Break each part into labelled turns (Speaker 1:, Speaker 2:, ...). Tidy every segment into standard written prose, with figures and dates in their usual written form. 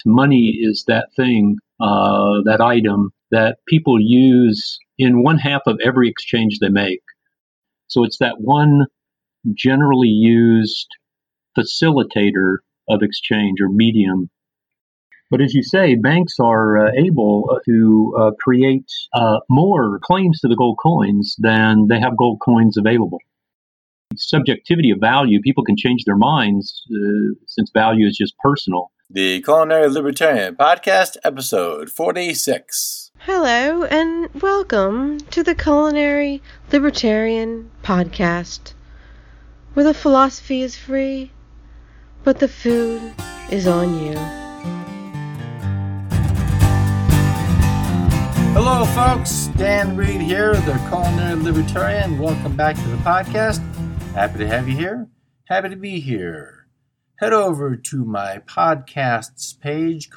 Speaker 1: money is that thing, that item that people use in one half of every exchange they make. So it's that one generally used facilitator of exchange or medium. But as you say, banks are able to create more claims to the gold coins than they have gold coins available. Subjectivity of value, people can change their minds since value is just personal.
Speaker 2: The Culinary Libertarian Podcast, episode 46.
Speaker 3: Hello, and welcome to the Culinary Libertarian Podcast, where the philosophy is free, but the food is on you.
Speaker 2: Hello, folks. Dan Reed here, the Culinary Libertarian. Welcome back to the podcast. Happy to have you here. Happy to be here. Head over to my podcasts page,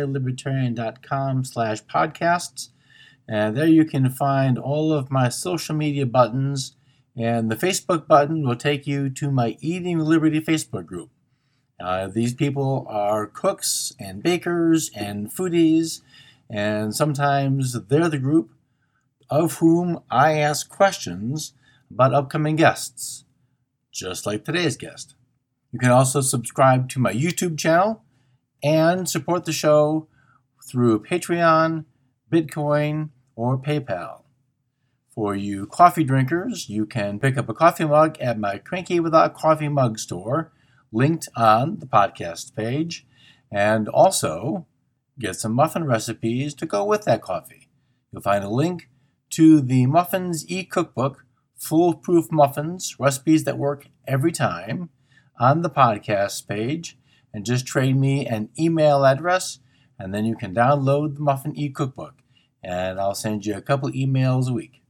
Speaker 2: culinarylibertarian.com/podcasts, and there you can find all of my social media buttons, and the Facebook button will take you to my Eating Liberty Facebook group. These people are cooks and bakers and foodies, and sometimes they're the group of whom I ask questions about upcoming guests, just like today's guest. You can also subscribe to my YouTube channel and support the show through Patreon, Bitcoin, or PayPal. For you coffee drinkers, you can pick up a coffee mug at my Cranky Without Coffee mug store, linked on the podcast page, and also get some muffin recipes to go with that coffee. You'll find a link to the Muffins e-cookbook, Foolproof Muffins, recipes that work every time, on the podcast page, and just trade me an email address, and then you can download the Muffin e-cookbook, and I'll send you a couple emails a week.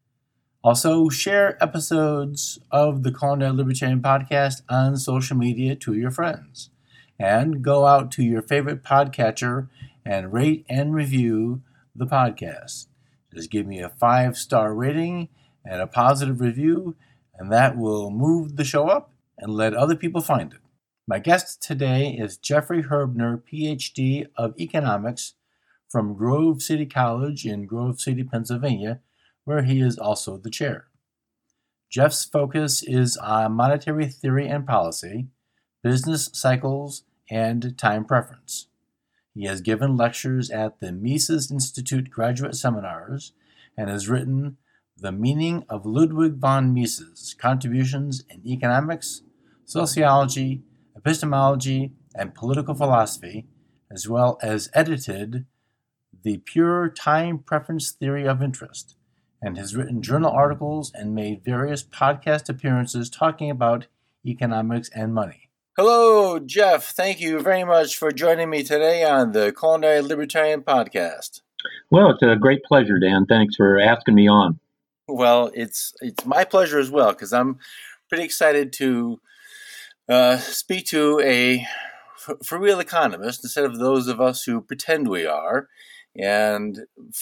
Speaker 2: Also, share episodes of the Culinary Libertarian Podcast on social media to your friends, and go out to your favorite podcatcher and rate and review the podcast. Just give me a 5-star rating and a positive review, and that will move the show up and let other people find it. My guest today is Jeffrey Herbner, PhD of Economics from Grove City College in Grove City, Pennsylvania, where he is also the chair. Jeff's focus is on monetary theory and policy, business cycles, and time preference. He has given lectures at the Mises Institute graduate seminars and has written The Meaning of Ludwig von Mises, Contributions in Economics, Sociology, Epistemology, and Political Philosophy, as well as edited The Pure Time Preference Theory of Interest, and has written journal articles and made various podcast appearances talking about economics and money. Hello, Jeff. Thank you very much for joining me today on the Culinary Libertarian Podcast.
Speaker 1: Well, it's a great pleasure, Dan. Thanks for asking me on.
Speaker 2: Well, it's my pleasure as well, because I'm pretty excited to speak to a for real economist instead of those of us who pretend we are. And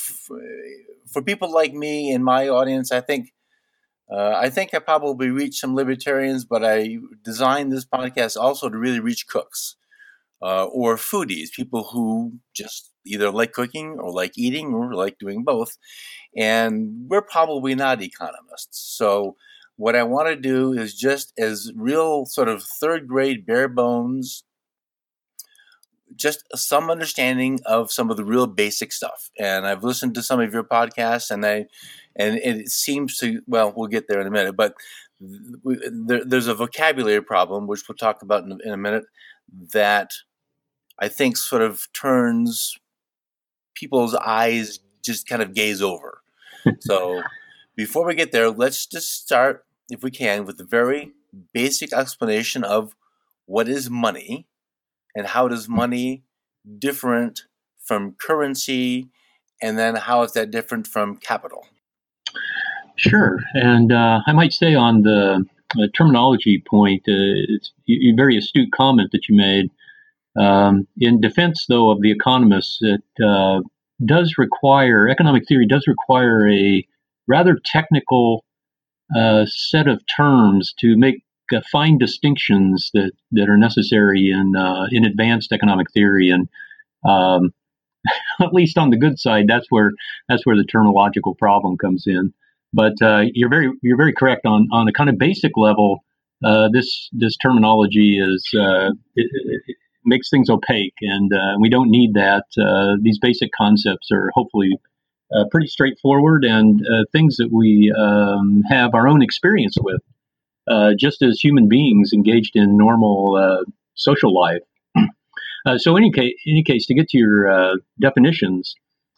Speaker 2: for people like me in my audience, I think I probably reach some libertarians, but I designed this podcast also to really reach cooks or foodies, people who just either like cooking or like eating or like doing both. And we're probably not economists. So what I want to do is just as real sort of third grade bare bones, just some understanding of some of the real basic stuff. And I've listened to some of your podcasts, and it seems to, well, we'll get there in a minute, but there's a vocabulary problem, which we'll talk about in a minute, that I think sort of turns people's eyes just kind of gaze over. So before we get there, let's just start, if we can, with a very basic explanation of what is money and how does money different from currency, and then how is that different from capital?
Speaker 1: Sure. And I might say on the terminology point, it's a very astute comment that you made. In defense, though, of the economists, it does require, economic theory does require a rather technical set of terms to make fine distinctions that are necessary in advanced economic theory. And Um, at least on the good side, that's where the terminological problem comes in. But you're very correct on a kind of basic level. This terminology it makes things opaque, and we don't need that. These basic concepts are hopefully pretty straightforward and things that we have our own experience with, just as human beings engaged in normal social life. So, any case, to get to your definitions,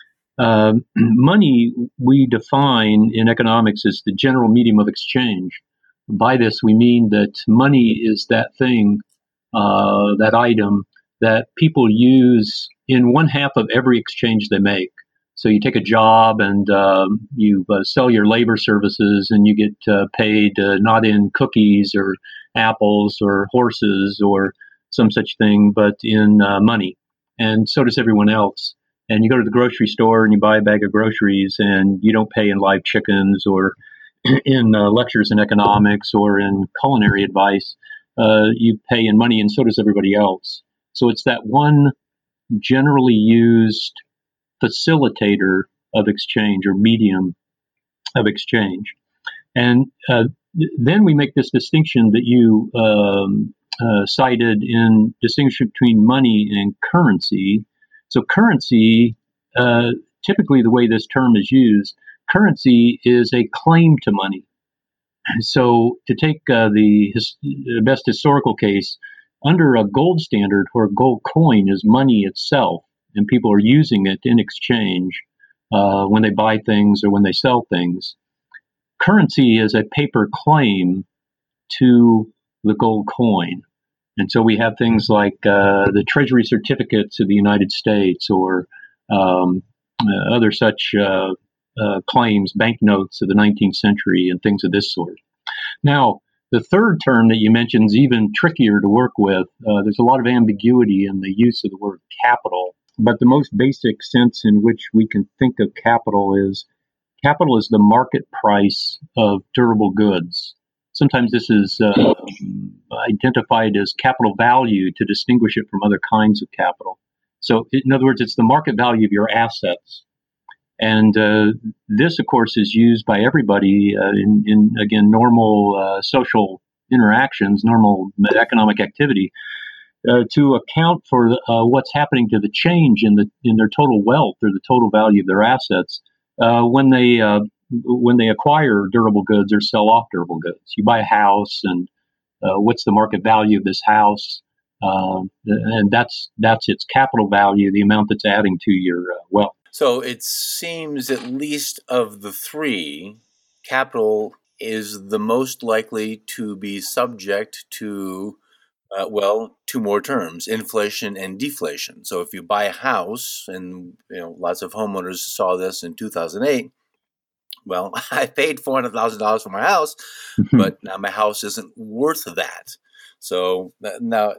Speaker 1: money we define in economics as the general medium of exchange. By this, we mean that money is that thing, that item that people use in one half of every exchange they make. So you take a job and you sell your labor services, and you get paid not in cookies or apples or horses or some such thing, but in money. And so does everyone else. And you go to the grocery store and you buy a bag of groceries, and you don't pay in live chickens or in lectures in economics or in culinary advice. You pay in money, and so does everybody else. So it's that one generally used facilitator of exchange or medium of exchange. And then we make this distinction that you cited in distinction between money and currency. So currency, typically the way this term is used, currency is a claim to money. So to take the best historical case, under a gold standard or a gold coin is money itself, and people are using it in exchange when they buy things or when they sell things. Currency is a paper claim to the gold coin. And so we have things like the Treasury certificates of the United States or other such claims, banknotes of the 19th century and things of this sort. Now, the third term that you mentioned is even trickier to work with. There's a lot of ambiguity in the use of the word capital, but the most basic sense in which we can think of capital is the market price of durable goods. Sometimes this is identified as capital value to distinguish it from other kinds of capital. So, in other words, it's the market value of your assets. And this, of course, is used by everybody in again, normal social interactions, normal economic activity, to account for what's happening to the change in their total wealth or the total value of their assets when they acquire durable goods or sell off durable goods. You buy a house, and what's the market value of this house? And that's its capital value, the amount that's adding to your wealth.
Speaker 2: So it seems, at least of the three, capital is the most likely to be subject to, two more terms, inflation and deflation. So if you buy a house, and lots of homeowners saw this in 2008, well, I paid $400,000 for my house, but now my house isn't worth that. So now,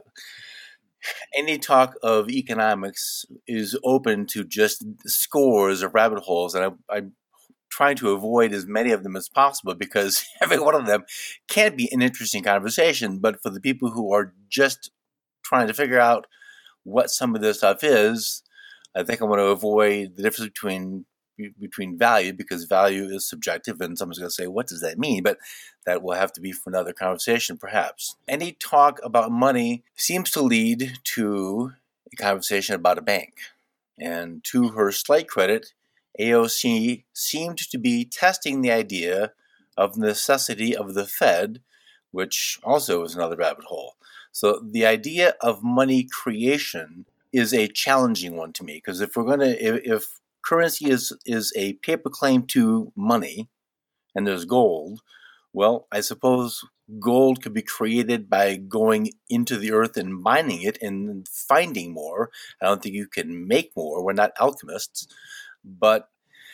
Speaker 2: any talk of economics is open to just scores of rabbit holes, and I'm trying to avoid as many of them as possible, because every one of them can be an interesting conversation. But for the people who are just trying to figure out what some of this stuff is, I think I want to avoid the difference between value, because value is subjective, and someone's going to say, what does that mean? But that will have to be for another conversation, perhaps. Any talk about money seems to lead to a conversation about a bank. And to her slight credit, AOC seemed to be testing the idea of the necessity of the Fed, which also is another rabbit hole. So the idea of money creation is a challenging one to me, because if currency is a paper claim to money, and there's gold, well, I suppose gold could be created by going into the earth and mining it and finding more. I don't think you can make more. We're not alchemists. But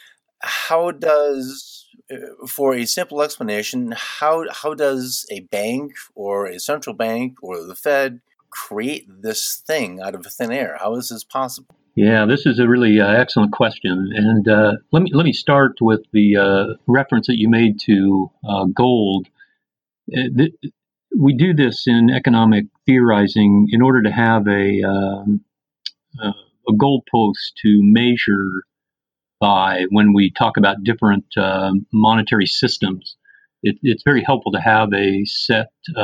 Speaker 2: for a simple explanation, how does a bank or a central bank or the Fed create this thing out of thin air? How is this possible?
Speaker 1: Yeah, this is a really excellent question, and let me start with the reference that you made to gold. We do this in economic theorizing in order to have a goalpost to measure by when we talk about different monetary systems. It's very helpful to have a set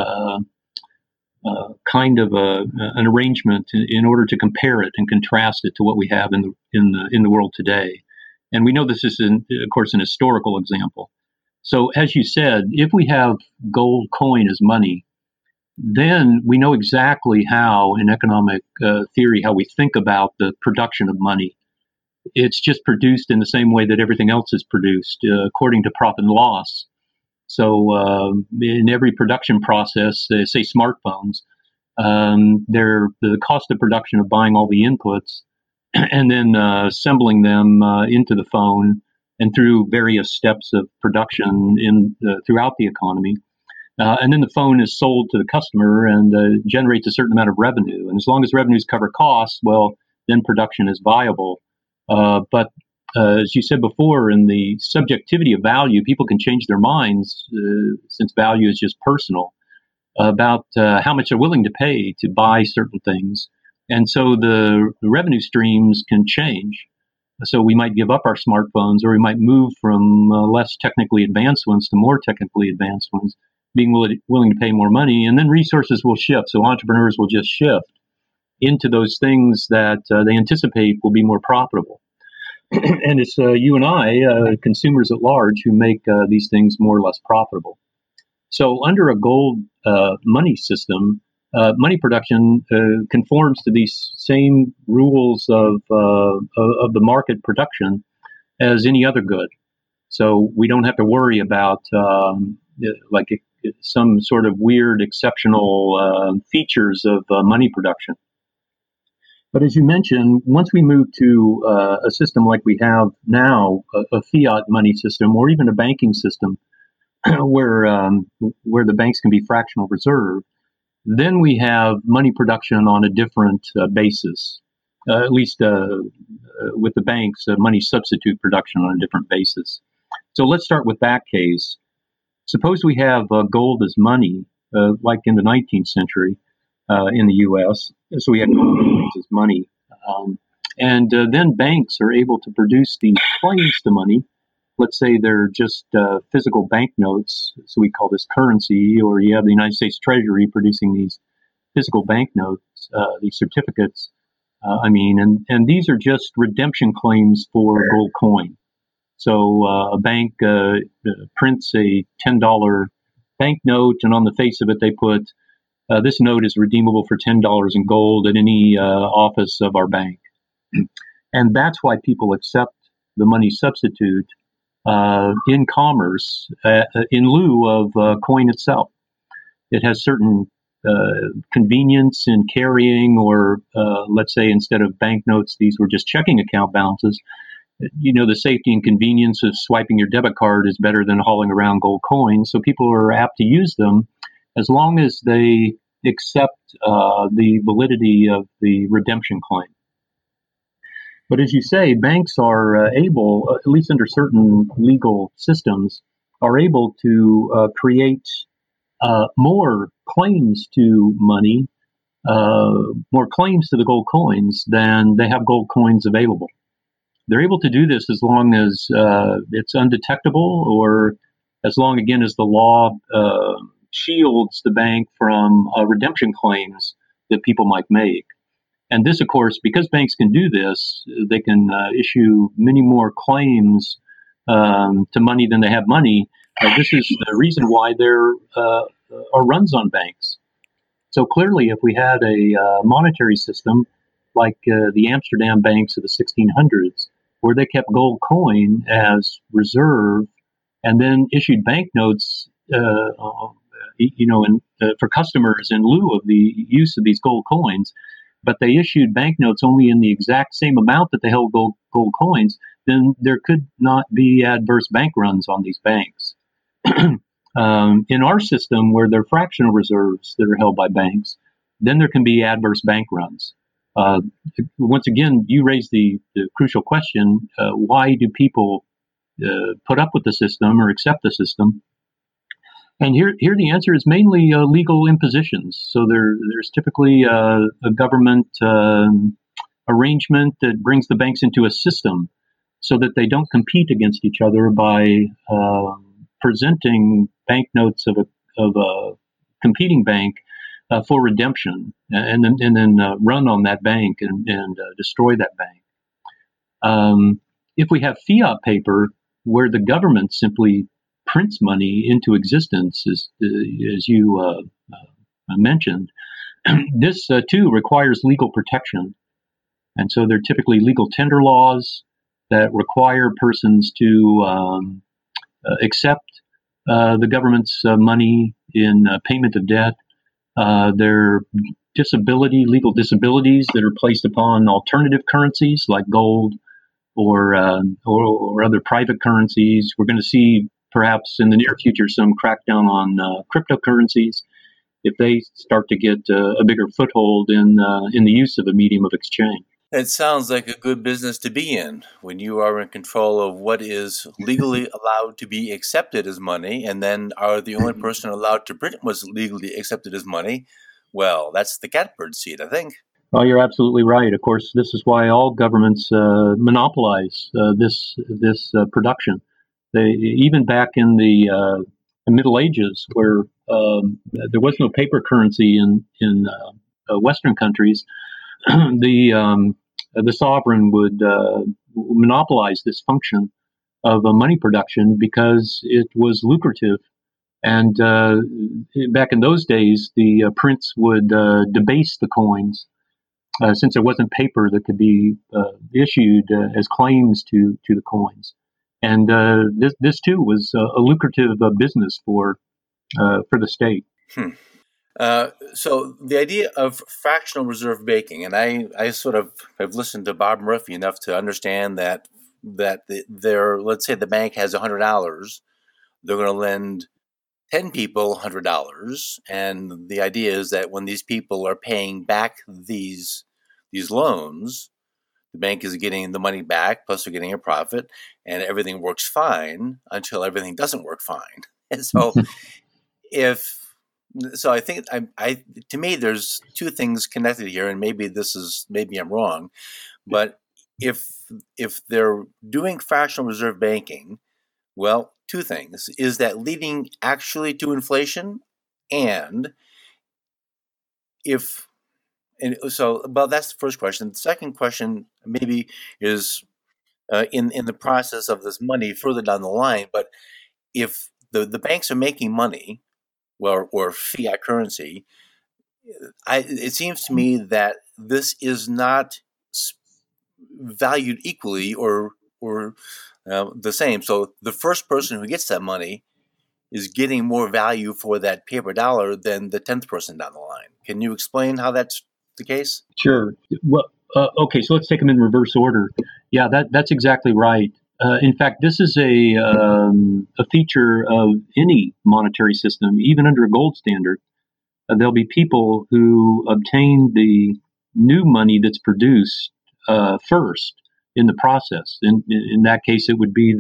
Speaker 1: kind of an arrangement in order to compare it and contrast it to what we have in the world today. And we know this is, of course, an historical example. So, as you said, if we have gold coin as money, then we know exactly how, in economic theory, how we think about the production of money. It's just produced in the same way that everything else is produced, according to profit and loss. So in every production process, say smartphones, the cost of production of buying all the inputs and then assembling them into the phone and through various steps of production throughout the economy. And then the phone is sold to the customer and generates a certain amount of revenue. And as long as revenues cover costs, well, then production is viable. But as you said before, in the subjectivity of value, people can change their minds, since value is just personal, about how much they're willing to pay to buy certain things. And so the revenue streams can change. So we might give up our smartphones, or we might move from less technically advanced ones to more technically advanced ones, being willing to pay more money. And then resources will shift. So entrepreneurs will just shift into those things that they anticipate will be more profitable. And it's you and I, consumers at large, who make these things more or less profitable. So under a gold money system, money production conforms to these same rules of the market production as any other good. So we don't have to worry about some sort of weird, exceptional features of money production. But as you mentioned, once we move to a system like we have now, a fiat money system, or even a banking system, where the banks can be fractional reserve, then we have money production on a different basis. At least with the banks, money substitute production on a different basis. So let's start with that case. Suppose we have gold as money, like in the 19th century in the U.S. So we have gold coins as money. And then banks are able to produce these claims to money. Let's say they're just physical banknotes, so we call this currency, or you have the United States Treasury producing these physical banknotes, these certificates, and these are just redemption claims for gold coin. So a bank prints a $10 banknote, and on the face of it they put, this note is redeemable for $10 in gold at any office of our bank. And that's why people accept the money substitute in commerce in lieu of coin itself. It has certain convenience in carrying, or let's say instead of banknotes, these were just checking account balances. You know, the safety and convenience of swiping your debit card is better than hauling around gold coins. So people are apt to use them as long as they accept the validity of the redemption claim. But as you say, banks are able, at least under certain legal systems, are able to create more claims to money, more claims to the gold coins than they have gold coins available. They're able to do this as long as it's undetectable, or as long, again, as the law shields the bank from redemption claims that people might make. And this, of course, because banks can do this, they can issue many more claims to money than they have money. This is the reason why there are runs on banks. So clearly, if we had a monetary system like the Amsterdam banks of the 1600s, where they kept gold coin as reserve and then issued banknotes, for customers in lieu of the use of these gold coins, but they issued banknotes only in the exact same amount that they held gold coins, then there could not be adverse bank runs on these banks. In our system, where there are fractional reserves that are held by banks, then there can be adverse bank runs. Once again, you raise the crucial question, why do people put up with the system or accept the system? And here the answer is mainly legal impositions. So there's typically a government arrangement that brings the banks into a system so that they don't compete against each other by presenting banknotes of a competing bank for redemption, and then run on that bank and destroy that bank. If we have fiat paper where the government simply prints money into existence, as you mentioned, this too requires legal protection. And so there are typically legal tender laws that require persons to accept the government's money in payment of debt. There are legal disabilities that are placed upon alternative currencies like gold or other private currencies. We're going to see perhaps in the near future some crackdown on cryptocurrencies if they start to get a bigger foothold in the use of a medium of exchange.
Speaker 2: It sounds like a good business to be in when you are in control of what is legally allowed to be accepted as money, and then are the only person allowed to print what's legally accepted as money. Well, that's the catbird seat, I think.
Speaker 1: Well, you're absolutely right. Of course, this is why all governments monopolize this production. Even back in the Middle Ages, where there was no paper currency in Western countries, the sovereign would monopolize this function of money production because it was lucrative. And back in those days, the prince would debase the coins since there wasn't paper that could be issued as claims to the coins. And this too was a lucrative business for the state.
Speaker 2: So the idea of fractional reserve banking, and I sort of have listened to Bob Murphy enough to understand that let's say the bank has $100, they're going to lend 10 people $100, and the idea is that when these people are paying back these loans, the bank is getting the money back, plus they're getting a profit, and everything works fine until everything doesn't work fine. And so I think to me, there's two things connected here, and maybe I'm wrong, but if they're doing fractional reserve banking, well, two things: is that leading actually to inflation, and so that's the first question. The second question maybe is in the process of this money further down the line, but if the banks are making money, or fiat currency, it seems to me that this is not valued equally or the same. So the first person who gets that money is getting more value for that paper dollar than the 10th person down the line. Can you explain how that's the case?
Speaker 1: Sure. Well, okay, so let's take them in reverse order. Yeah, that's exactly right. In fact, this is a feature of any monetary system, even under a gold standard. There'll be people who obtain the new money that's produced first in the process. In that case, it would be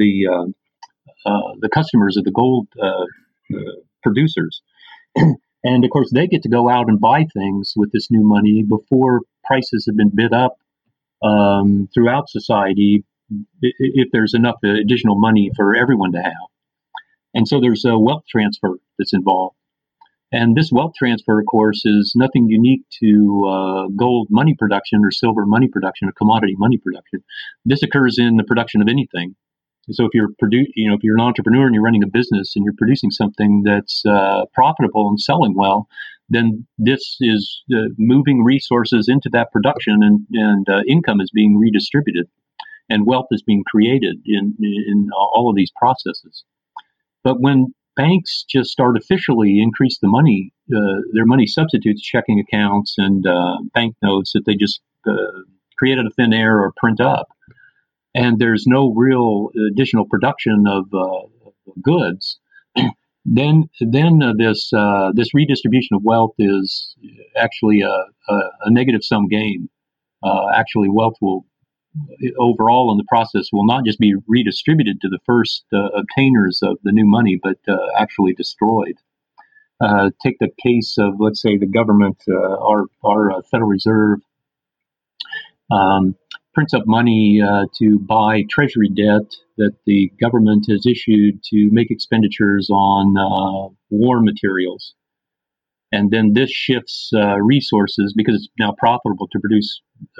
Speaker 1: the customers of the gold producers. And of course, they get to go out and buy things with this new money before prices have been bid up throughout society, if there's enough additional money for everyone to have. And so there's a wealth transfer that's involved. And this wealth transfer, of course, is nothing unique to gold money production or silver money production or commodity money production. This occurs in the production of anything. So if you're if you're an entrepreneur and you're running a business and you're producing something that's profitable and selling well, then this is moving resources into that production, and income is being redistributed, and wealth is being created in all of these processes. But when banks just artificially increase the money, their money substitutes checking accounts and banknotes that they just create out of thin air or print up, and there's no real additional production of goods, then this redistribution of wealth is actually a negative sum game. Actually, wealth will overall in the process will not just be redistributed to the first obtainers of the new money, but actually destroyed. Take the case of, let's say, the government, our Federal Reserve. prints up money to buy treasury debt that the government has issued to make expenditures on war materials. And then this shifts resources, because it's now profitable to produce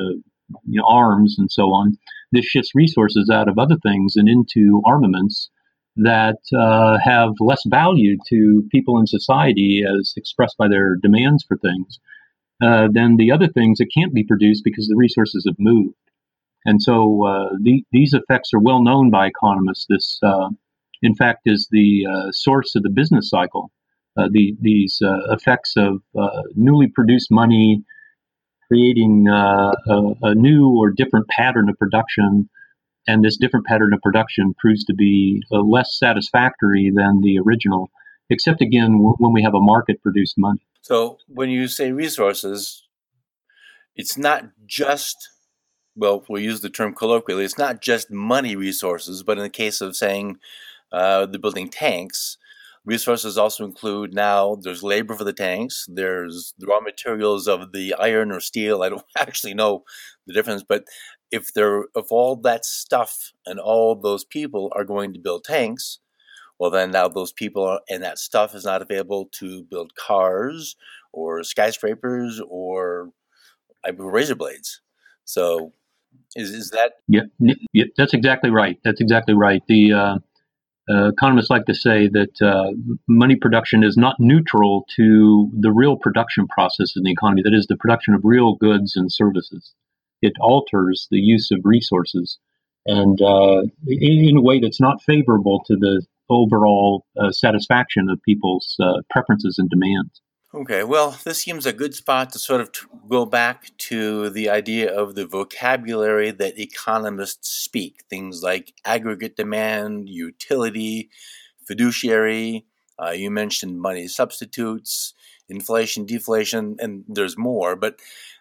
Speaker 1: arms and so on. This shifts resources out of other things and into armaments that have less value to people in society as expressed by their demands for things than the other things that can't be produced because the resources have moved. And so these effects are well known by economists. This, in fact, is the source of the business cycle. These effects of newly produced money creating a new or different pattern of production, and this different pattern of production proves to be less satisfactory than the original, except again when we have a market-produced money.
Speaker 2: So when you say resources, it's not just, well, we'll use the term colloquially, it's not just money resources, but in the case of saying they're building tanks, resources also include now there's labor for the tanks, there's the raw materials of the iron or steel. I don't actually know the difference, but if all that stuff and all those people are going to build tanks, well, then now those people and that stuff is not available to build cars or skyscrapers or razor blades. So is that?
Speaker 1: Yeah, that's exactly right. That's exactly right. The economists like to say that money production is not neutral to the real production process in the economy, that is, the production of real goods and services. It alters the use of resources, and in a way that's not favorable to the overall satisfaction of people's preferences and demands.
Speaker 2: Okay, well, this seems a good spot to sort of go back to the idea of the vocabulary that economists speak, things like aggregate demand, utility, fiduciary. You mentioned money substitutes, inflation, deflation, and there's more. But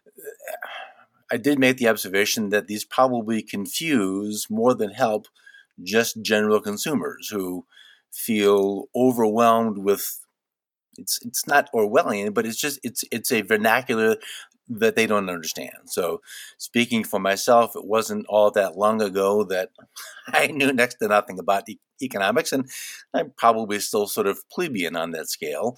Speaker 2: I did make the observation that these probably confuse more than help just general consumers who feel overwhelmed with. It's not Orwellian, but it's a vernacular that they don't understand. So speaking for myself, it wasn't all that long ago that I knew next to nothing about economics, and I'm probably still sort of plebeian on that scale.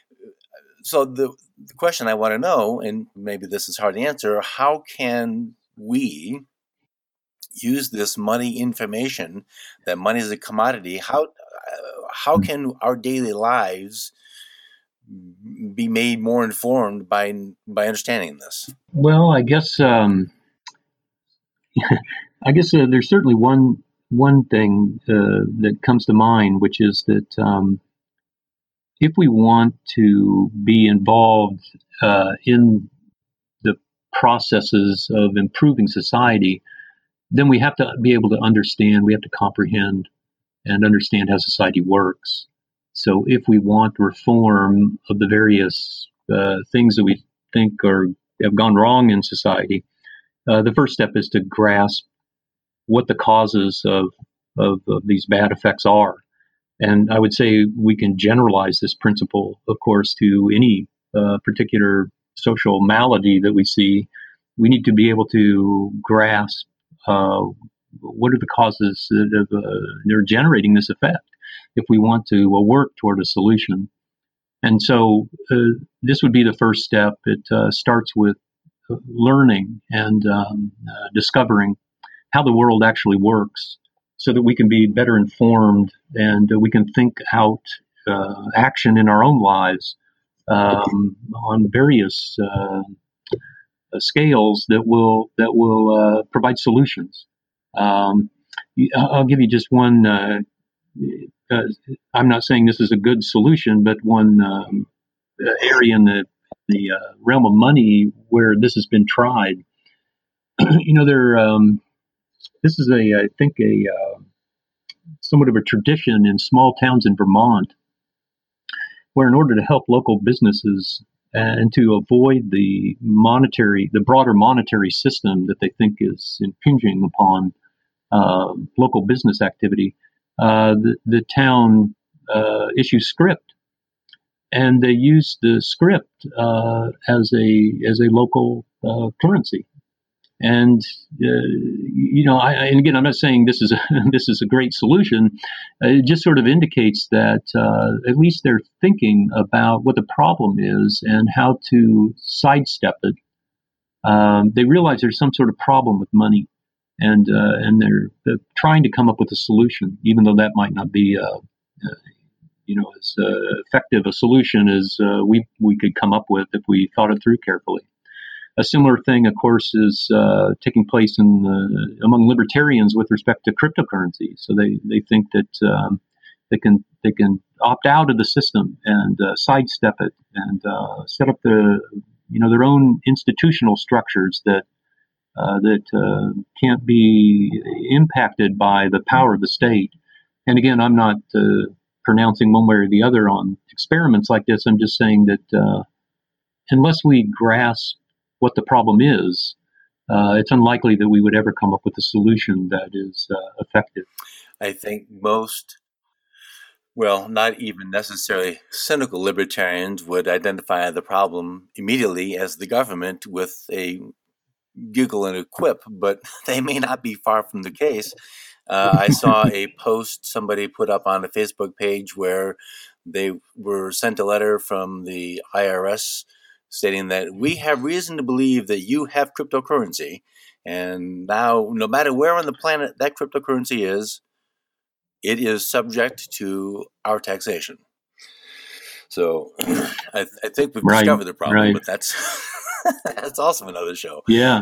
Speaker 2: So the question I want to know, and maybe this is hard to answer, how can we use this money information, that money is a commodity, how can our daily lives be made more informed by understanding this?
Speaker 1: Well, I guess there's certainly one thing that comes to mind, which is that if we want to be involved in the processes of improving society, then we have to be able to understand, we have to comprehend and understand how society works. So if we want reform of the various things that we think have gone wrong in society, the first step is to grasp what the causes of these bad effects are. And I would say we can generalize this principle, of course, to any particular social malady that we see. We need to be able to grasp what are the causes that they're generating this effect if we want to work toward a solution. And so this would be the first step. It starts with learning and discovering how the world actually works so that we can be better informed and we can think out action in our own lives on various scales that will provide solutions. I'll give you just one. I'm not saying this is a good solution, but one area in the realm of money where this has been tried. This is I think somewhat of a tradition in small towns in Vermont, where in order to help local businesses and to avoid the broader monetary system that they think is impinging upon local business activity, the town issues script, and they use the script as a local currency. And and again, I'm not saying this is this is a great solution. It just sort of indicates that at least they're thinking about what the problem is and how to sidestep it. They realize there's some sort of problem with money, and they're trying to come up with a solution, even though that might not be as effective a solution as we could come up with if we thought it through carefully. A similar thing, of course, is taking place among libertarians with respect to cryptocurrency. So they think that they can opt out of the system and sidestep it and set up their own institutional structures that can't be impacted by the power of the state. And again, I'm not pronouncing one way or the other on experiments like this. I'm just saying that unless we grasp what the problem is, it's unlikely that we would ever come up with a solution that is effective.
Speaker 2: I think most, not even necessarily cynical libertarians would identify the problem immediately as the government with a giggle and a quip, but they may not be far from the case. I saw a post somebody put up on a Facebook page where they were sent a letter from the IRS stating that we have reason to believe that you have cryptocurrency, and now no matter where on the planet that cryptocurrency is, it is subject to our taxation. So I think we've discovered the problem, but that's that's also another show.
Speaker 1: Yeah.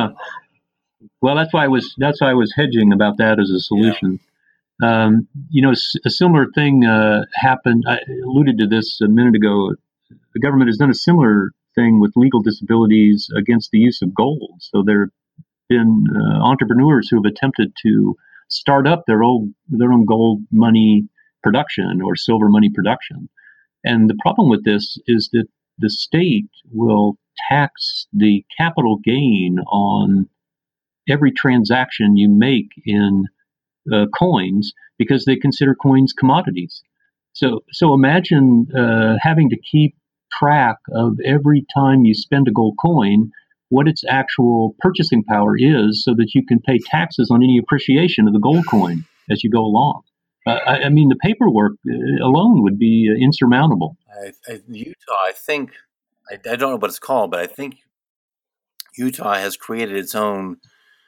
Speaker 1: Well, that's why I was hedging about that as a solution. Yeah. A similar thing happened. I alluded to this a minute ago. The government has done a similar thing with legal disabilities against the use of gold. So there have been entrepreneurs who have attempted to start up their own gold money production or silver money production. And the problem with this is that the state will tax the capital gain on every transaction you make in coins because they consider coins commodities. So imagine having to keep track of every time you spend a gold coin, what its actual purchasing power is, so that you can pay taxes on any appreciation of the gold coin as you go along. I mean, the paperwork alone would be insurmountable.
Speaker 2: Utah, I think, I don't know what it's called, but I think Utah has created its own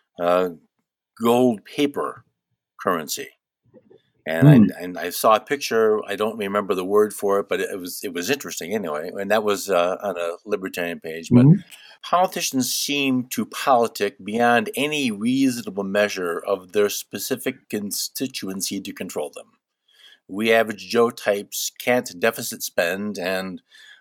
Speaker 2: gold paper currency. And I saw a picture. I don't remember the word for it, but it was interesting anyway. And that was on a libertarian page. But politicians seem to politic beyond any reasonable measure of their specific constituency to control them. We average Joe types can't deficit spend, and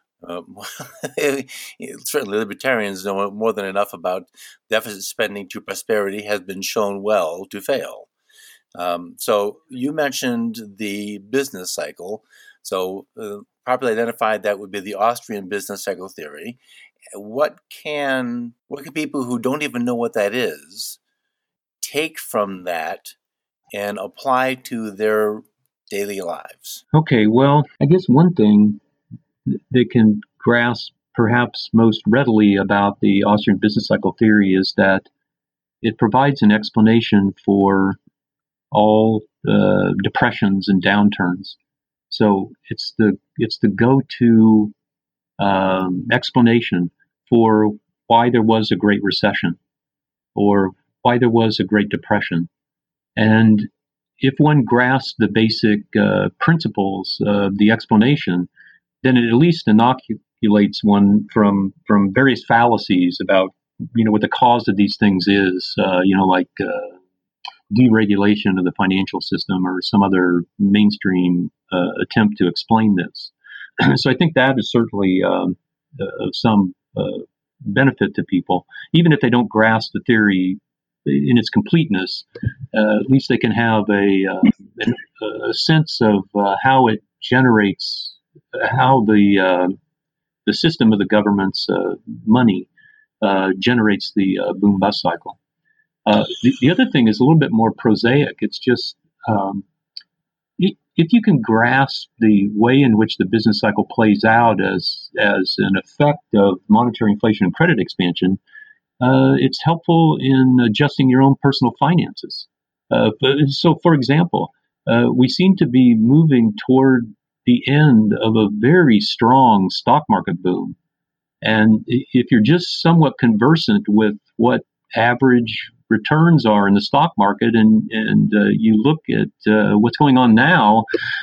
Speaker 2: certainly libertarians know more than enough about deficit spending to prosperity has been shown well to fail. So you mentioned the business cycle. So properly identified, that would be the Austrian business cycle theory. What can people who don't even know what that is take from that and apply to their daily lives?
Speaker 1: Okay, well, I guess one thing they can grasp perhaps most readily about the Austrian business cycle theory is that it provides an explanation for all depressions and downturns. So it's the go-to explanation for why there was a Great Recession or why there was a Great Depression. And if one grasps the basic principles of the explanation, then it at least inoculates one from various fallacies about what the cause of these things is. Like deregulation of the financial system or some other mainstream attempt to explain this. So I think that is certainly of some benefit to people, even if they don't grasp the theory in its completeness. At least they can have a sense of how it generates, how the system of the government's money generates the boom-bust cycle. The other thing is a little bit more prosaic. It's just if you can grasp the way in which the business cycle plays out as an effect of monetary inflation and credit expansion, it's helpful in adjusting your own personal finances. So, for example, we seem to be moving toward the end of a very strong stock market boom. And if you're just somewhat conversant with what average returns are in the stock market, and you look at what's going on now,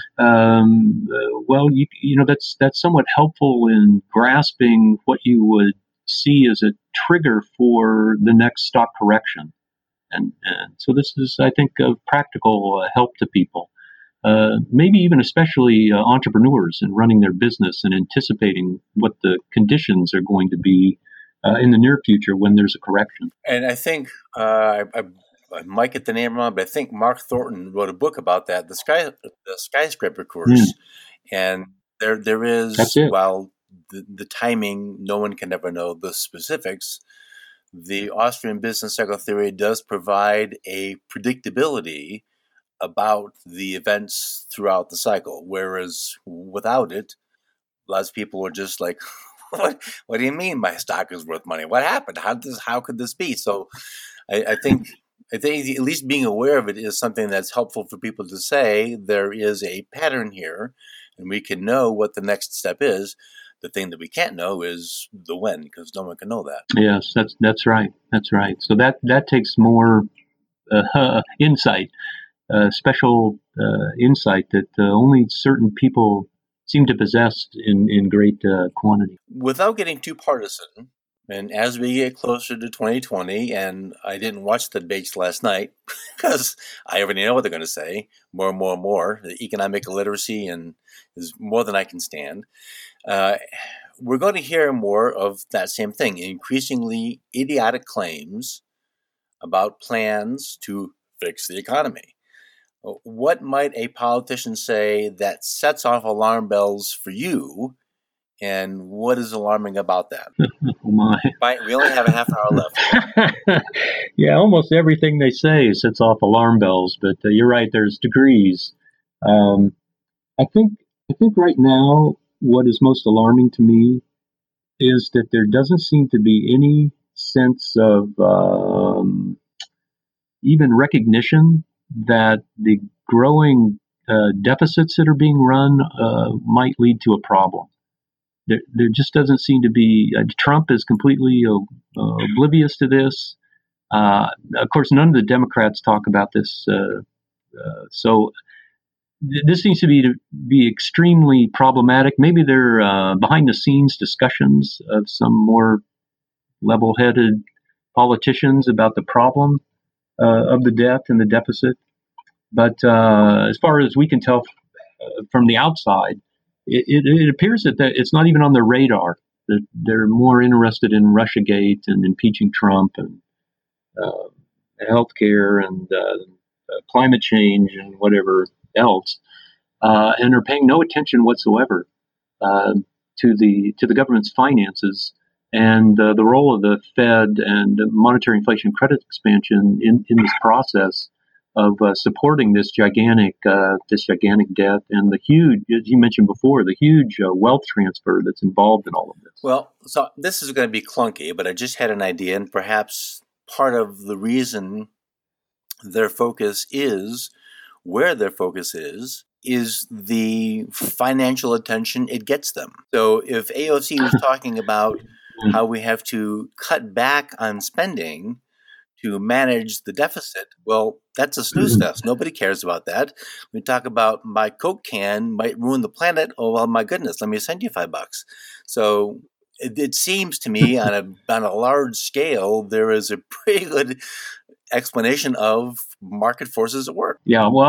Speaker 1: well, you know that's somewhat helpful in grasping what you would see as a trigger for the next stock correction. And so this is, I think, of practical help to people. Maybe even especially entrepreneurs in running their business and anticipating what the conditions are going to be in the near future when there's a correction.
Speaker 2: And I think I might get the name wrong, but I think Mark Thornton wrote a book about that, the skyscraper course. And there is, while the timing, no one can ever know the specifics. The Austrian business cycle theory does provide a predictability about the events throughout the cycle, whereas without it, lots of people are just like, what do you mean my stock is worth money? What happened? How could this be? So I think at least being aware of it is something that's helpful for people to say there is a pattern here, and we can know what the next step is. The thing that we can't know is the when, because no one can know that.
Speaker 1: Yes, that's right. That's right. So that takes more insight, special insight that only certain people seem to possess in great quantity.
Speaker 2: Without getting too partisan, and as we get closer to 2020, and I didn't watch the debates last night because I already know what they're going to say, more. The economic illiteracy and is more than I can stand. We're going to hear more of that same thing, increasingly idiotic claims about plans to fix the economy. What might a politician say that sets off alarm bells for you, and what is alarming about that?
Speaker 1: Oh my.
Speaker 2: We only have a half hour left.
Speaker 1: Yeah, almost everything they say sets off alarm bells, but you're right, there's degrees. I think right now what is most alarming to me is that there doesn't seem to be any sense of even recognition that the growing deficits that are being run might lead to a problem. There just doesn't seem to be. Trump is completely oblivious to this. Of course, none of the Democrats talk about this. So this seems to be extremely problematic. Maybe they're behind-the-scenes discussions of some more level-headed politicians about the problem of the debt and the deficit. But as far as we can tell from the outside, it appears that it's not even on their radar. That they're more interested in Russiagate and impeaching Trump and healthcare and climate change and whatever else, and are paying no attention whatsoever to the government's finances and the role of the Fed and monetary inflation credit expansion in this process of supporting this gigantic debt and the huge, as you mentioned before, the huge wealth transfer that's involved in all of this.
Speaker 2: Well, so this is going to be clunky, but I just had an idea, and perhaps part of the reason their focus is where their focus is the financial attention it gets them. So if AOC was talking about how we have to cut back on spending to manage the deficit, well, that's a snooze fest. Nobody cares about that. We talk about my Coke can might ruin the planet. Oh, well, my goodness, let me send you $5. So it seems to me on a large scale, there is a pretty good explanation of market forces at work.
Speaker 1: Yeah, well,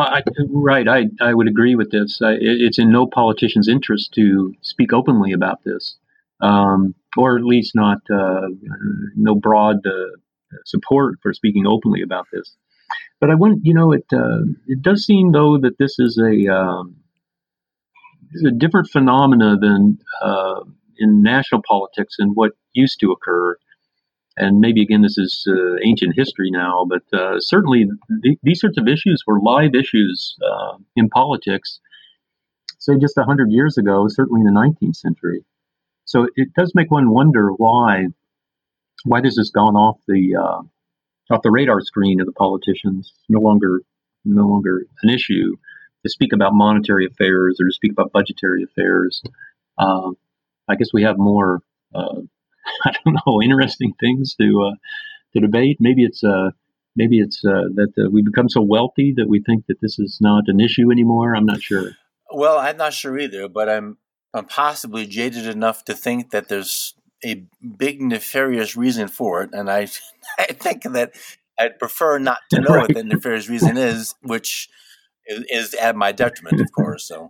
Speaker 1: I would agree with this. It's in no politician's interest to speak openly about this, or at least not no broad support for speaking openly about this. But I want, it does seem though that this is a different phenomena than in national politics and what used to occur. And maybe, again, this is ancient history now, but certainly these sorts of issues were live issues in politics, say just 100 years ago, certainly in the 19th century. So it does make one wonder why why this has gone off the radar screen of the politicians. No longer an issue to speak about monetary affairs or to speak about budgetary affairs. I guess we have more, I don't know, interesting things to debate. Maybe it's that we become so wealthy that we think that this is not an issue anymore. I'm not sure.
Speaker 2: Well, I'm not sure either, but I'm possibly jaded enough to think that there's a big nefarious reason for it, and I think that I'd prefer not to know what that nefarious reason is, which is at my detriment, of course. So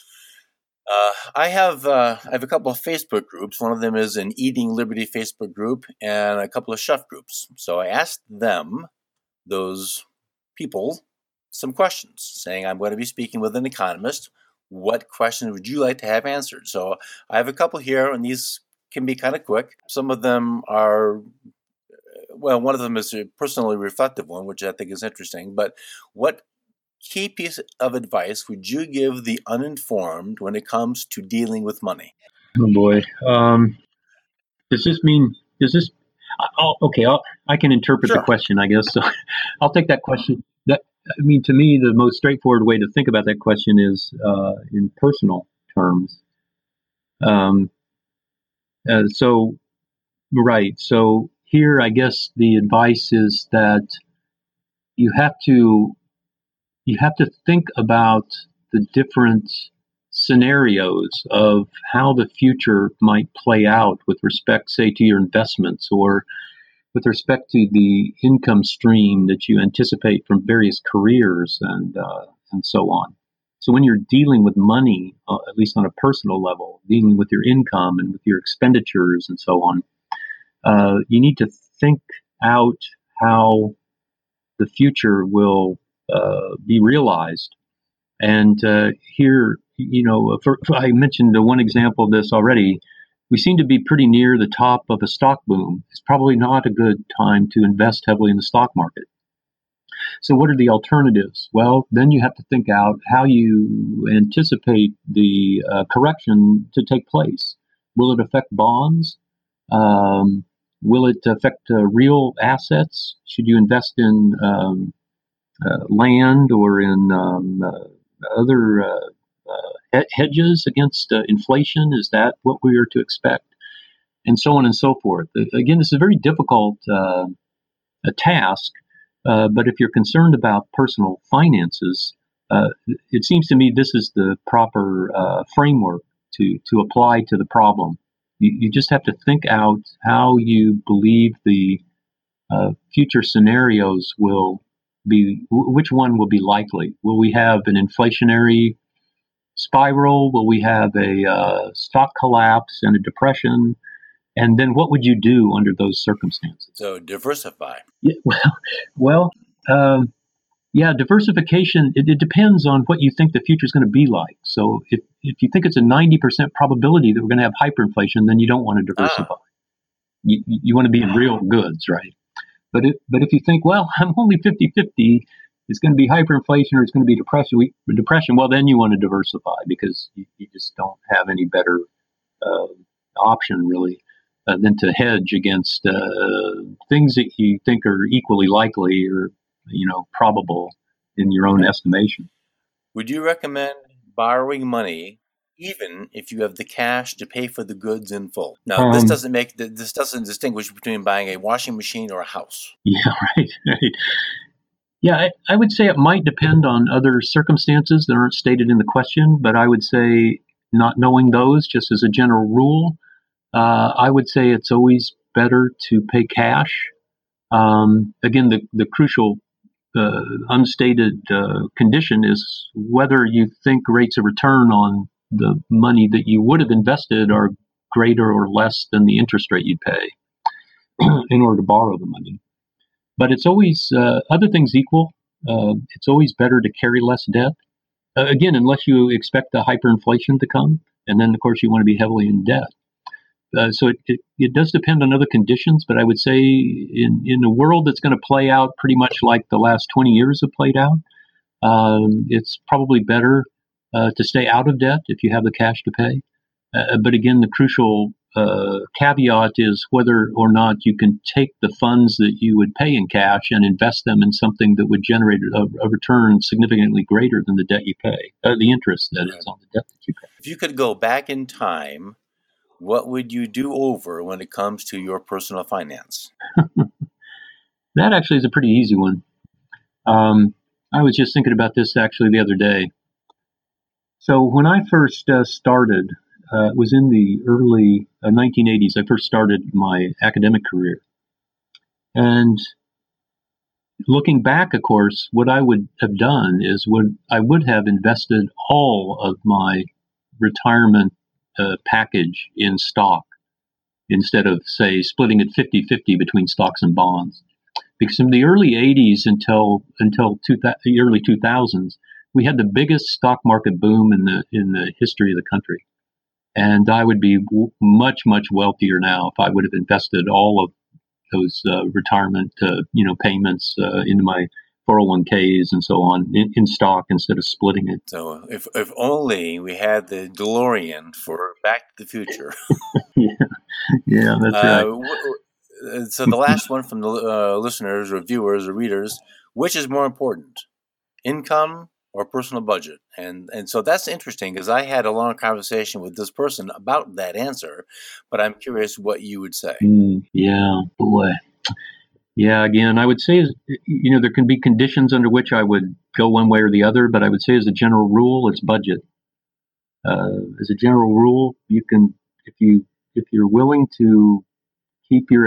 Speaker 2: I have a couple of Facebook groups. One of them is an Eating Liberty Facebook group and a couple of chef groups. So I asked them, those people, some questions, saying I'm going to be speaking with an economist. What questions would you like to have answered? So I have a couple here, and these can be kind of quick. Some of them are, well, one of them is a personally reflective one, which I think is interesting. But what key piece of advice would you give the uninformed when it comes to dealing with money?
Speaker 1: Oh boy. Does this I can interpret
Speaker 2: Sure.
Speaker 1: the question, I guess. So I'll take that question. To me, the most straightforward way to think about that question is in personal terms. So here, I guess the advice is that you have to think about the different scenarios of how the future might play out with respect, say, to your investments or with respect to the income stream that you anticipate from various careers and so on. So when you're dealing with money, at least on a personal level, dealing with your income and with your expenditures and so on, you need to think out how the future will be realized. And here, I mentioned the one example of this already. We seem to be pretty near the top of a stock boom. It's probably not a good time to invest heavily in the stock market. So what are the alternatives? Well, then you have to think out how you anticipate the correction to take place. Will it affect bonds? Will it affect real assets? Should you invest in land or in other hedges against inflation? Is that what we are to expect? And so on and so forth. Again, this is a very difficult a task, but if you're concerned about personal finances, it seems to me this is the proper framework to apply to the problem. You just have to think out how you believe the future scenarios will be, which one will be likely. Will we have an inflationary spiral? Will we have a stock collapse and a depression? And then what would you do under those circumstances?
Speaker 2: So diversify.
Speaker 1: Diversification, it depends on what you think the future is going to be like. So if you think it's a 90% probability that we're going to have hyperinflation, then you don't want to diversify. You want to be in real goods, right? But if you think, well, I'm only 50-50, it's going to be hyperinflation or it's going to be depression, well, then you want to diversify because you just don't have any better option, really, than to hedge against things that you think are equally likely or, probable in your own estimation.
Speaker 2: Would you recommend borrowing money even if you have the cash to pay for the goods in full? Now, this doesn't distinguish between buying a washing machine or a house.
Speaker 1: Yeah, right. Yeah, I would say it might depend on other circumstances that aren't stated in the question, but I would say not knowing those, just as a general rule, I would say it's always better to pay cash. Again, the crucial unstated condition is whether you think rates of return on the money that you would have invested are greater or less than the interest rate you'd pay in order to borrow the money. But it's always, other things equal, it's always better to carry less debt. Again, unless you expect the hyperinflation to come, and then, of course, you want to be heavily in debt. So it does depend on other conditions, but I would say in a world that's going to play out pretty much like the last 20 years have played out, it's probably better to stay out of debt if you have the cash to pay. But again, the crucial caveat is whether or not you can take the funds that you would pay in cash and invest them in something that would generate a return significantly greater than the debt you pay, the interest that is on the debt that you pay.
Speaker 2: If you could go back in time, what would you do over when it comes to your personal finance?
Speaker 1: That actually is a pretty easy one. I was just thinking about this actually the other day. So when I first started, it was in the early 1980s. I first started my academic career. And looking back, of course, what I would have done is I would have invested all of my retirement package in stock instead of, say, splitting it 50-50 between stocks and bonds. Because in the early 80s until the early 2000s, we had the biggest stock market boom in the history of the country. And I would be much, much wealthier now if I would have invested all of those retirement payments into my 401ks and so on in stock instead of splitting it.
Speaker 2: So if only we had the DeLorean for Back to the Future.
Speaker 1: Yeah, that's right.
Speaker 2: So the last one from the listeners or viewers or readers, which is more important, income or personal budget? And so that's interesting because I had a long conversation with this person about that answer, but I'm curious what you would say.
Speaker 1: Yeah, boy. Yeah, again, I would say, there can be conditions under which I would go one way or the other, but I would say as a general rule, it's budget. As a general rule, you can, if you're willing to keep your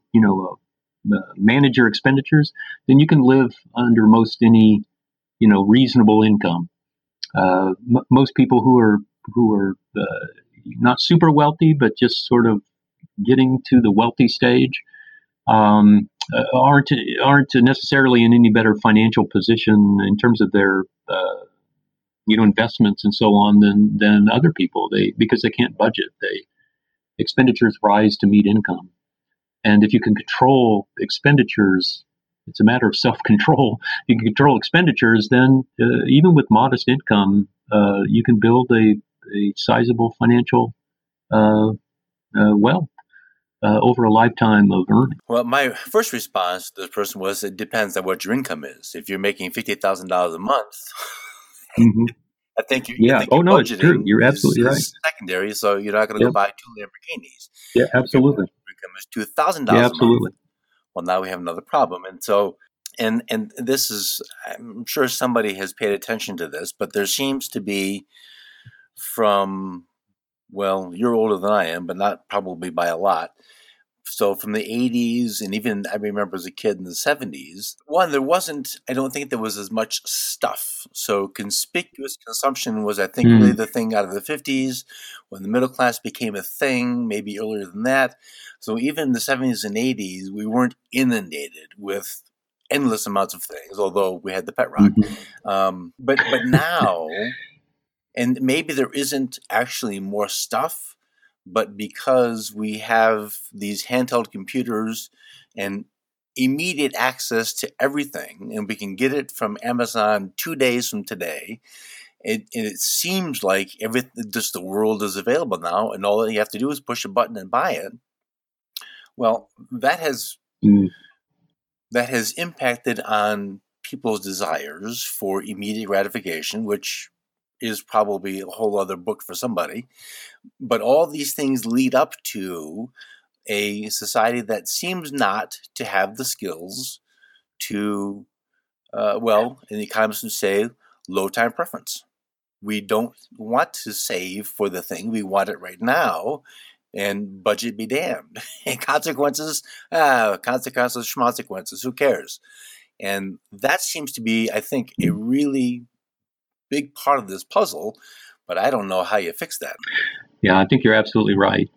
Speaker 1: manage your expenditures, then you can live under most any reasonable income. Most people who are not super wealthy, but just sort of getting to the wealthy stage, aren't necessarily in any better financial position in terms of their investments and so on than other people. Because they can't budget. Expenditures rise to meet income, and if you can control expenditures. It's a matter of self-control. You can control expenditures, then even with modest income, you can build a sizable financial wealth over a lifetime of earning.
Speaker 2: Well, my first response to this person was, it depends on what your income is. If you're making $50,000 a month,
Speaker 1: mm-hmm.
Speaker 2: I think you're
Speaker 1: budgeting it's true. You're absolutely right.
Speaker 2: Secondary, so you're not going to go buy 2 Lamborghinis.
Speaker 1: Yeah, absolutely.
Speaker 2: If your income is $2,000 a month. Well, now we have another problem. And so, and this is, I'm sure somebody has paid attention to this, but there seems to be you're older than I am, but not probably by a lot. So from the 80s, and even I remember as a kid in the 70s, I don't think there was as much stuff. So conspicuous consumption was, I think, really the thing out of the 50s, when the middle class became a thing, maybe earlier than that. So even in the 70s and 80s, we weren't inundated with endless amounts of things, although we had the pet rock. Mm-hmm. But now, and maybe there isn't actually more stuff, but because we have these handheld computers and immediate access to everything, and we can get it from Amazon 2 days from today, it seems like just the world is available now, and all that you have to do is push a button and buy it. Well, that has impacted on people's desires for immediate gratification, which is probably a whole other book for somebody. But all these things lead up to a society that seems not to have the skills to, and the economists would say, low time preference. We don't want to save for the thing. We want it right now, and budget be damned. And consequences, schmonsequences, who cares? And that seems to be, I think, a really big part of this puzzle, but I don't know how you fix that.
Speaker 1: Yeah, I think you're absolutely right.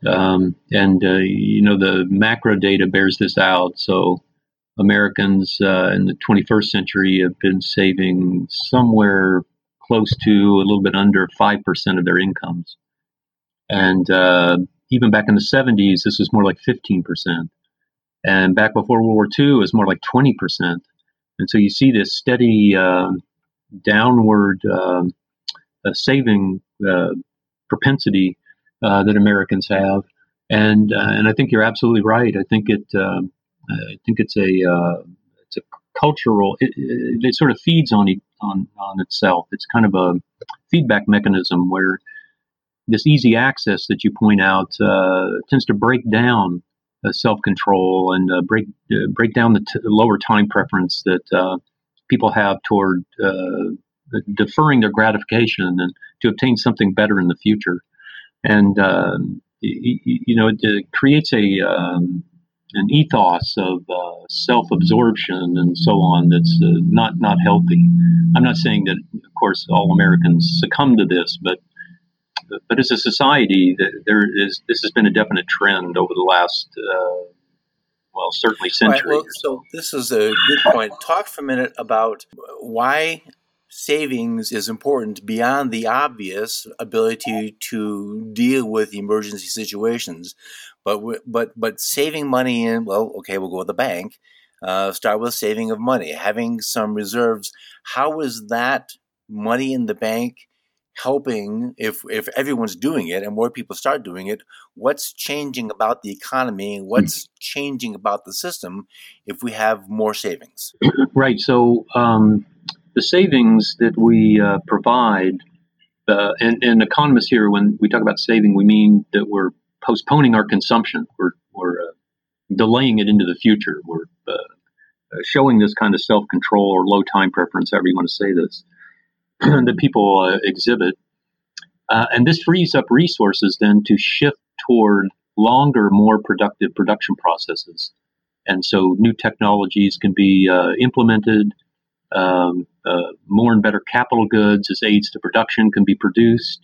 Speaker 1: The macro data bears this out. So Americans in the 21st century have been saving somewhere close to a little bit under 5% of their incomes. And even back in the 70s, this was more like 15%. And back before World War II, it was more like 20%. And so you see this steady downward saving propensity that Americans have. And I think you're absolutely right. I think it's a cultural. It sort of feeds on itself. It's kind of a feedback mechanism where this easy access that you point out tends to break down self-control and break down the lower time preference that people have toward deferring their gratification and to obtain something better in the future. And it creates an ethos of self-absorption and so on that's not healthy. I'm not saying that, of course, all Americans succumb to this, but as a society, this has been a definite trend over the last, certainly century.
Speaker 2: Right, well, so this is a good point. Talk for a minute about why savings is important beyond the obvious ability to deal with emergency situations, but saving money in, we'll go with the bank. Start with saving of money, having some reserves. How is that money in the bank helping? If everyone's doing it and more people start doing it, what's changing about the economy? What's changing about the system if we have more savings?
Speaker 1: Right. So the savings that we provide, and economists here, when we talk about saving, we mean that we're postponing our consumption. We're delaying it into the future. We're showing this kind of self-control or low time preference, however you want to say this, that people exhibit. And this frees up resources then to shift toward longer, more productive production processes. And so new technologies can be implemented. More and better capital goods as aids to production can be produced.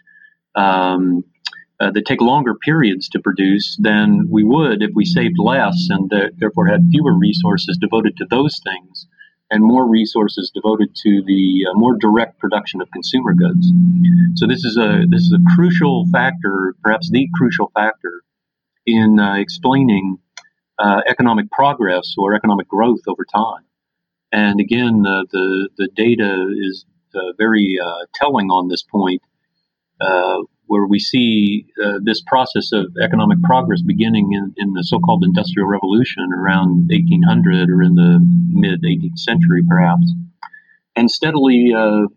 Speaker 1: That take longer periods to produce than we would if we saved less and therefore had fewer resources devoted to those things and more resources devoted to the more direct production of consumer goods. So this is a crucial factor, perhaps the crucial factor, in explaining economic progress or economic growth over time. And again, the data is very telling on this point, where we see this process of economic progress beginning in the so-called Industrial Revolution around 1800 or in the mid-18th century, perhaps, and steadily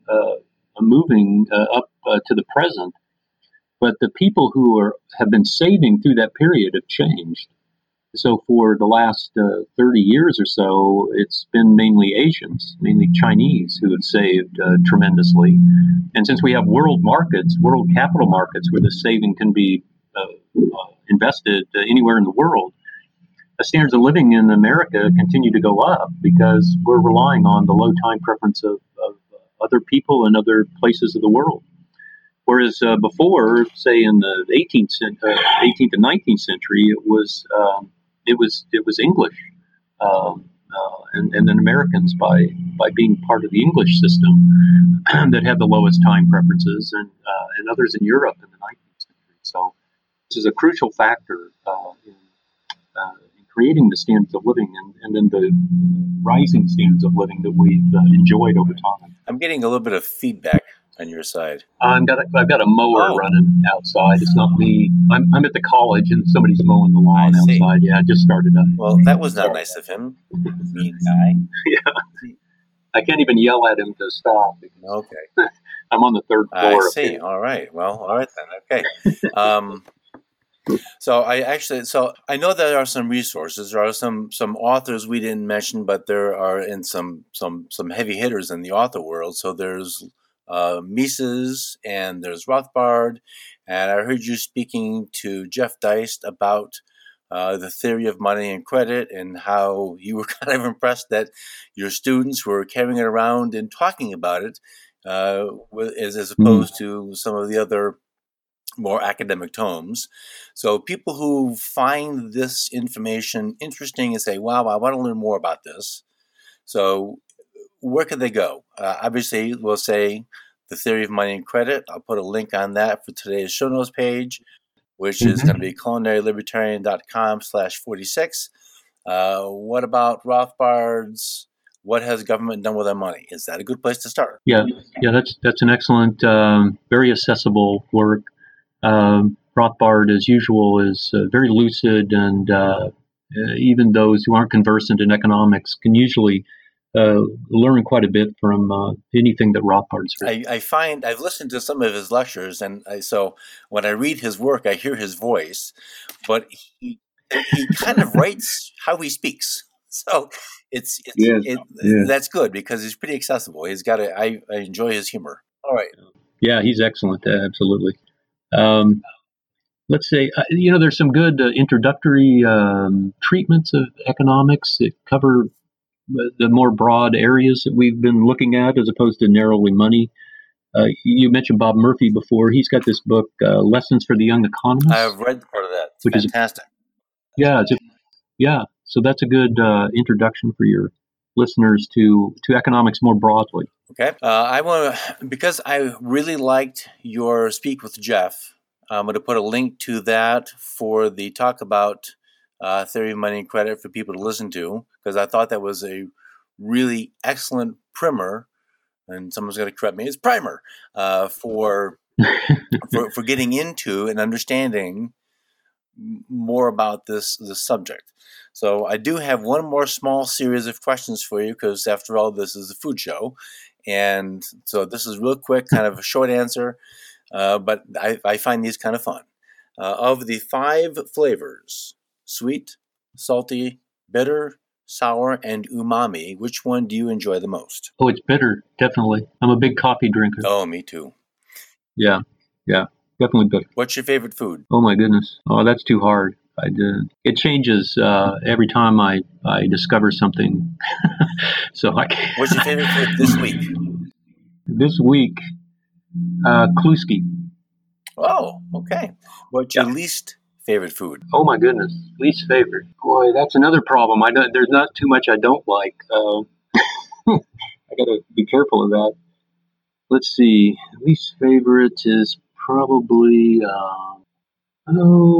Speaker 1: moving up to the present. But the people who have been saving through that period have changed. So for the last 30 years or so, it's been mainly Asians, mainly Chinese, who have saved tremendously. And since we have world markets, world capital markets, where the saving can be invested anywhere in the world, the standards of living in America continue to go up because we're relying on the low time preference of other people in other places of the world. Whereas before, say in the 18th and 19th century, it was English, and then Americans by being part of the English system that had the lowest time preferences, and others in Europe in the 19th century. So this is a crucial factor in creating the standards of living and then the rising standards of living that we've enjoyed over time.
Speaker 2: I'm getting a little bit of feedback on your side.
Speaker 1: I've got a mower running outside. It's not me. I'm at the college and somebody's mowing the lawn outside. Yeah, I just started up.
Speaker 2: Well, that was not nice of him. Mean guy.
Speaker 1: Yeah. I can't even yell at him to stop.
Speaker 2: Okay.
Speaker 1: I'm on the third floor.
Speaker 2: I see. All right. Well, all right then. Okay. So I know there are some resources. There are some authors we didn't mention, but there are some heavy hitters in the author world. So there's Mises and there's Rothbard, and I heard you speaking to Jeff Deist about the theory of money and credit and how you were kind of impressed that your students were carrying it around and talking about it as opposed to some of the other more academic tomes. So people who find this information interesting and say, wow, I want to learn more about this. So where can they go? Obviously, we'll say The Theory of Money and Credit. I'll put a link on that for today's show notes page, which is going to be culinarylibertarian.com/46. What about Rothbard's What Has Government Done with Our Money? Is that a good place to start?
Speaker 1: Yeah, that's an excellent, very accessible work. Rothbard, as usual, is very lucid, and even those who aren't conversant in economics can usually learn quite a bit from anything that Rothbard's written.
Speaker 2: I find I've listened to some of his lectures, and so when I read his work, I hear his voice, but he kind of writes how he speaks. So that's good because he's pretty accessible. He's got I enjoy his humor. All right.
Speaker 1: Yeah, he's excellent. Absolutely. Let's say, there's some good introductory treatments of economics that cover the more broad areas that we've been looking at as opposed to narrowly money. You mentioned Bob Murphy before. He's got this book, Lessons for the Young Economist.
Speaker 2: I have read part of that. It's fantastic.
Speaker 1: So that's a good introduction for your listeners to economics more broadly.
Speaker 2: Okay. Because I really liked your Speak with Jeff, I'm going to put a link to that for the talk about theory of money and credit for people to listen to, because I thought that was a really excellent primer, and someone's going to correct me, it's primer, for getting into and understanding more about this subject. So I do have one more small series of questions for you, because after all, this is a food show. And so this is real quick, kind of a short answer, but I find these kind of fun. Of the 5 flavors, sweet, salty, bitter, sour, and umami, which one do you enjoy the most?
Speaker 1: Oh, it's bitter, definitely. I'm a big coffee drinker.
Speaker 2: Oh, me too.
Speaker 1: Yeah, definitely bitter.
Speaker 2: What's your favorite food?
Speaker 1: Oh, my goodness. Oh, that's too hard. It changes every time I discover something. So
Speaker 2: What's your favorite food this week?
Speaker 1: This week, Kluski.
Speaker 2: Oh, okay. What's your least favorite food?
Speaker 1: Oh my goodness, least favorite. Boy, that's another problem. There's not too much I don't like. I got to be careful of that. Let's see. Least favorite is probably. I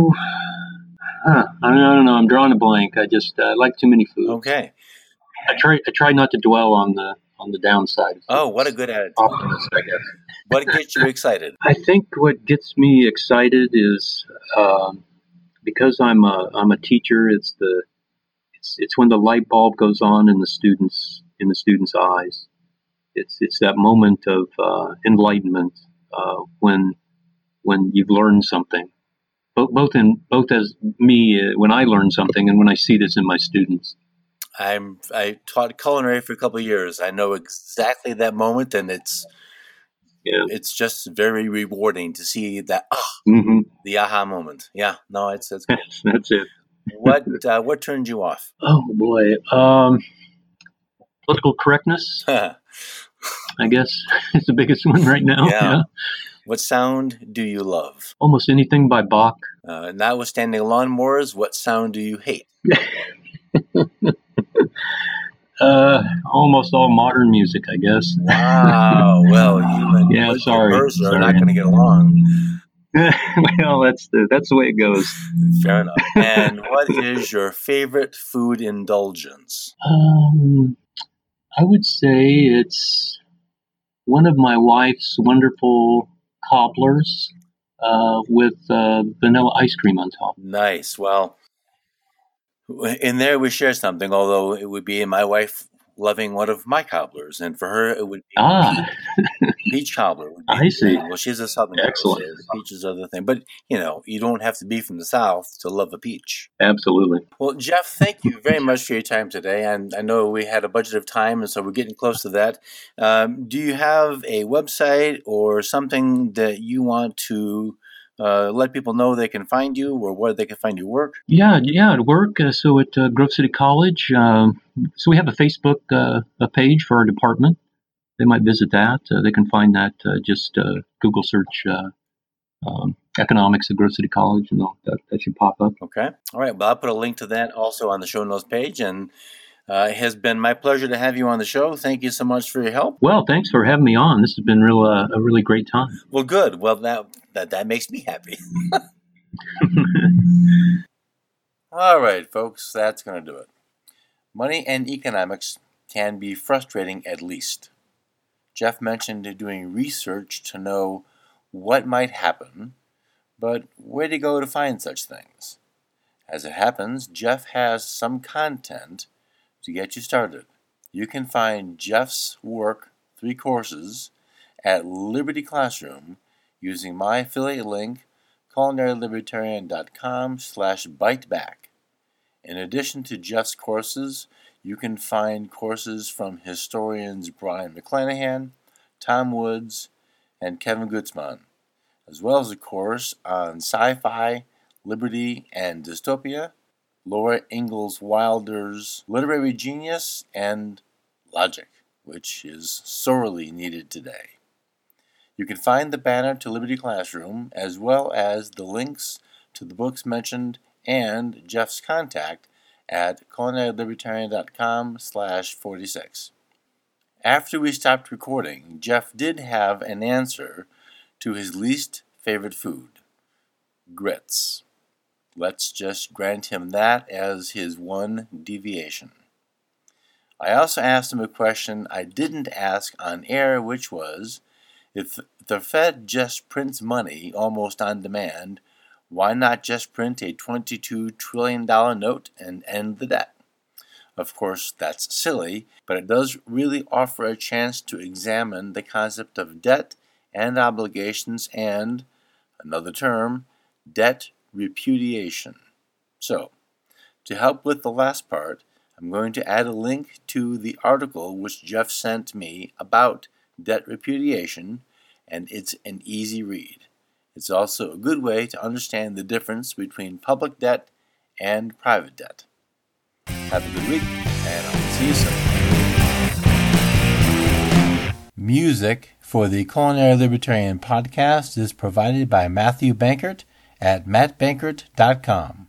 Speaker 1: don't know. I'm drawing a blank. I like too many foods.
Speaker 2: Okay.
Speaker 1: I try not to dwell on the downside.
Speaker 2: Oh, what a good attitude.
Speaker 1: Optimist, I guess.
Speaker 2: What gets you excited?
Speaker 1: I think what gets me excited is because I'm a teacher. It's when the light bulb goes on in the students' eyes. It's that moment of enlightenment when you've learned something. Both as me when I learn something and when I see this in my students.
Speaker 2: I taught culinary for a couple of years. I know exactly that moment, and it's just very rewarding to see that the aha moment. Yeah, no, it's good.
Speaker 1: That's it.
Speaker 2: What turned you off?
Speaker 1: Oh boy, political correctness. I guess is the biggest one right now.
Speaker 2: Yeah. What sound do you love?
Speaker 1: Almost anything by Bach.
Speaker 2: Notwithstanding lawnmowers, what sound do you hate?
Speaker 1: Almost all modern music, I guess.
Speaker 2: Wow. Well, you and Mercer are not going to get along.
Speaker 1: Well, that's the way it goes.
Speaker 2: Fair enough. And what is your favorite food indulgence?
Speaker 1: I would say it's one of my wife's wonderful cobblers with vanilla ice cream on top.
Speaker 2: Nice. Well, in there we share something, although it would be my wife loving one of my cobblers, and for her it would be peach cobbler.
Speaker 1: I see.
Speaker 2: Well, she's a Southern
Speaker 1: Excellent.
Speaker 2: Girl, so peach is the other thing. But, you don't have to be from the South to love a peach.
Speaker 1: Absolutely.
Speaker 2: Well, Jeff, thank you very much for your time today. And I know we had a budget of time, and so we're getting close to that. Do you have a website or something that you want to let people know they can find you, or where they can find your work?
Speaker 1: Yeah, at work. So at Grove City College, so we have a Facebook a page for our department. They might visit that. They can find that. Just Google search economics at Grove City College, and that should pop up.
Speaker 2: Okay. All right. Well, I'll put a link to that also on the show notes page. And it has been my pleasure to have you on the show. Thank you so much for your help.
Speaker 1: Well, thanks for having me on. This has been a really great time.
Speaker 2: Well, good. Well, that makes me happy. All right, folks, that's going to do it. Money and economics can be frustrating at least. Jeff mentioned doing research to know what might happen, But where to go to find such things? As it happens, Jeff has some content to get you started. You can find Jeff's work, 3 courses, at Liberty Classroom using my affiliate link, culinarylibertarian.com/biteback. In addition to Jeff's courses, you can find courses from historians Brian McClanahan, Tom Woods, and Kevin Gutzman, as well as a course on sci-fi, liberty, and dystopia, Laura Ingalls Wilder's literary genius, and logic, which is sorely needed today. You can find the banner to Liberty Classroom, as well as the links to the books mentioned and Jeff's contact at culinarylibertarian.com/46. After we stopped recording, Jeff did have an answer to his least favorite food, grits. Let's just grant him that as his one deviation. I also asked him a question I didn't ask on air, which was, if the Fed just prints money almost on demand, why not just print a $22 trillion note and end the debt? Of course, that's silly, but it does really offer a chance to examine the concept of debt and obligations and, another term, debt repudiation. So, to help with the last part, I'm going to add a link to the article which Jeff sent me about debt repudiation, and it's an easy read. It's also a good way to understand the difference between public debt and private debt. Have a good week, and I'll see you soon. Music for the Culinary Libertarian podcast is provided by Matthew Bankert at mattbankert.com.